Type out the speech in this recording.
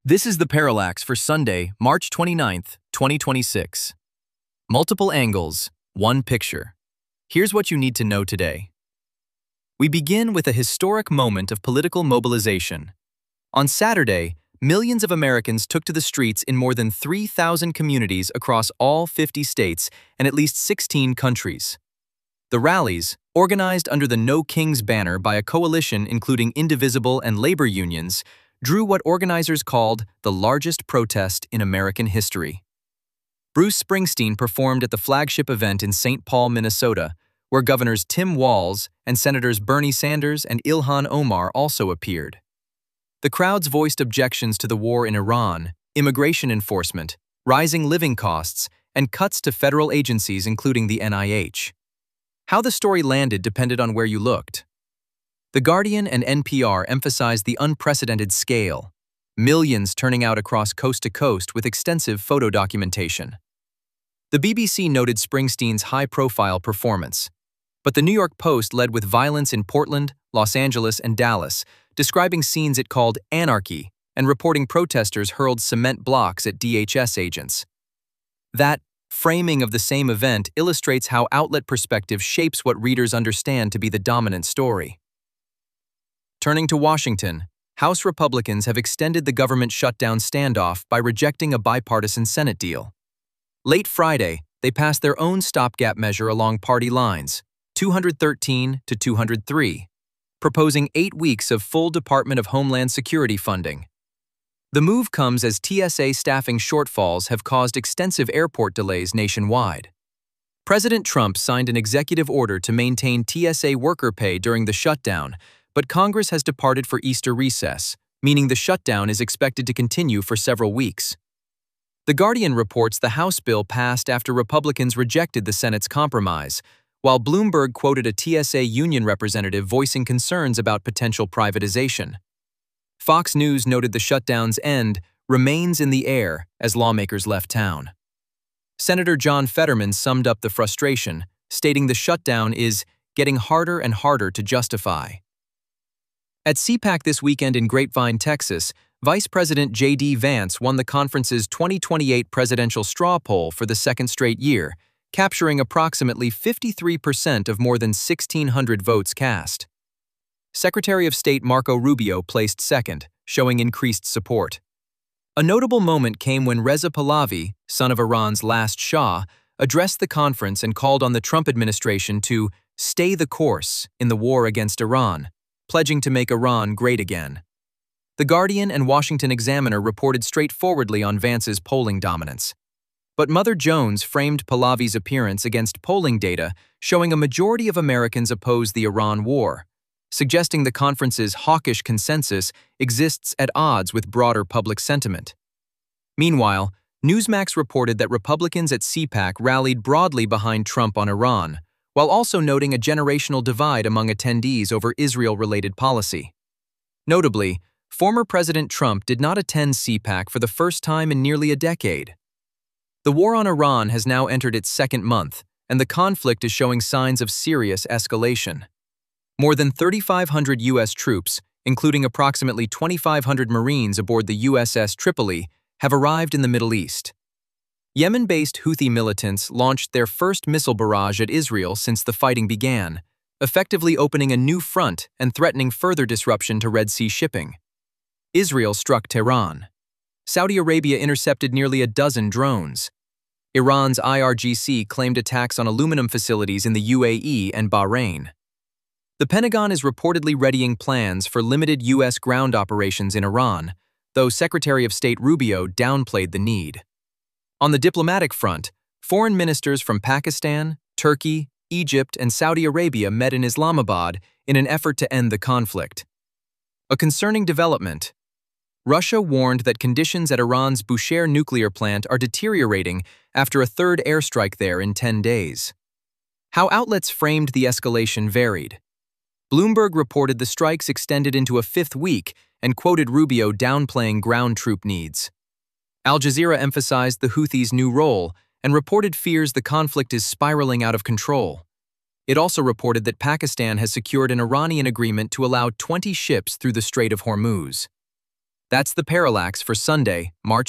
This is the Parallax for Sunday, March 29th, 2026. Multiple angles, one picture. Here's what you need to know today. We begin with a historic moment of political mobilization. On Saturday, millions of Americans took to the streets in more than 3,000 communities across all 50 states and at least 16 countries. The rallies, organized under the No Kings banner by a coalition including Indivisible and labor unions, drew what organizers called the largest protest in American history. Bruce Springsteen performed at the flagship event in St. Paul, Minnesota, where Governors Tim Walz and Senators Bernie Sanders and Ilhan Omar also appeared. The crowds voiced objections to the war in Iran, immigration enforcement, rising living costs, and cuts to federal agencies including the NIH. How the story landed depended on where you looked. The Guardian and NPR emphasized the unprecedented scale, millions turning out across coast to coast with extensive photo documentation. The BBC noted Springsteen's high-profile performance, but the New York Post led with violence in Portland, Los Angeles, and Dallas, describing scenes it called anarchy and reporting protesters hurled cement blocks at DHS agents. That framing of the same event illustrates how outlet perspective shapes what readers understand to be the dominant story. Turning to Washington, House Republicans have extended the government shutdown standoff by rejecting a bipartisan Senate deal. Late Friday, they passed their own stopgap measure along party lines, 213 to 203, proposing 8 weeks of full Department of Homeland Security funding. The move comes as TSA staffing shortfalls have caused extensive airport delays nationwide. President Trump signed an executive order to maintain TSA worker pay during the shutdown, but Congress has departed for Easter recess, meaning the shutdown is expected to continue for several weeks. The Guardian reports the House bill passed after Republicans rejected the Senate's compromise, while Bloomberg quoted a TSA union representative voicing concerns about potential privatization. Fox News noted the shutdown's end remains in the air as lawmakers left town. Senator John Fetterman summed up the frustration, stating the shutdown is getting harder and harder to justify. At CPAC this weekend in Grapevine, Texas, Vice President J.D. Vance won the conference's 2028 presidential straw poll for the second straight year, capturing approximately 53% of more than 1,600 votes cast. Secretary of State Marco Rubio placed second, showing increased support. A notable moment came when Reza Pahlavi, son of Iran's last Shah, addressed the conference and called on the Trump administration to stay the course in the war against Iran, pledging to make Iran great again. The Guardian and Washington Examiner reported straightforwardly on Vance's polling dominance. But Mother Jones framed Pahlavi's appearance against polling data showing a majority of Americans oppose the Iran war, suggesting the conference's hawkish consensus exists at odds with broader public sentiment. Meanwhile, Newsmax reported that Republicans at CPAC rallied broadly behind Trump on Iran, while also noting a generational divide among attendees over Israel-related policy. Notably, former President Trump did not attend CPAC for the first time in nearly a decade. The war on Iran has now entered its second month, and the conflict is showing signs of serious escalation. More than 3,500 U.S. troops, including approximately 2,500 Marines aboard the USS Tripoli, have arrived in the Middle East. Yemen-based Houthi militants launched their first missile barrage at Israel since the fighting began, effectively opening a new front and threatening further disruption to Red Sea shipping. Israel struck Tehran. Saudi Arabia intercepted nearly a dozen drones. Iran's IRGC claimed attacks on aluminum facilities in the UAE and Bahrain. The Pentagon is reportedly readying plans for limited U.S. ground operations in Iran, though Secretary of State Rubio downplayed the need. On the diplomatic front, foreign ministers from Pakistan, Turkey, Egypt, and Saudi Arabia met in Islamabad in an effort to end the conflict. A concerning development. Russia warned that conditions at Iran's Bushehr nuclear plant are deteriorating after a third airstrike there in 10 days. How outlets framed the escalation varied. Bloomberg reported the strikes extended into a fifth week and quoted Rubio downplaying ground troop needs. Al Jazeera emphasized the Houthis' new role and reported fears the conflict is spiraling out of control. It also reported that Pakistan has secured an Iranian agreement to allow 20 ships through the Strait of Hormuz. That's the parallax for Sunday, March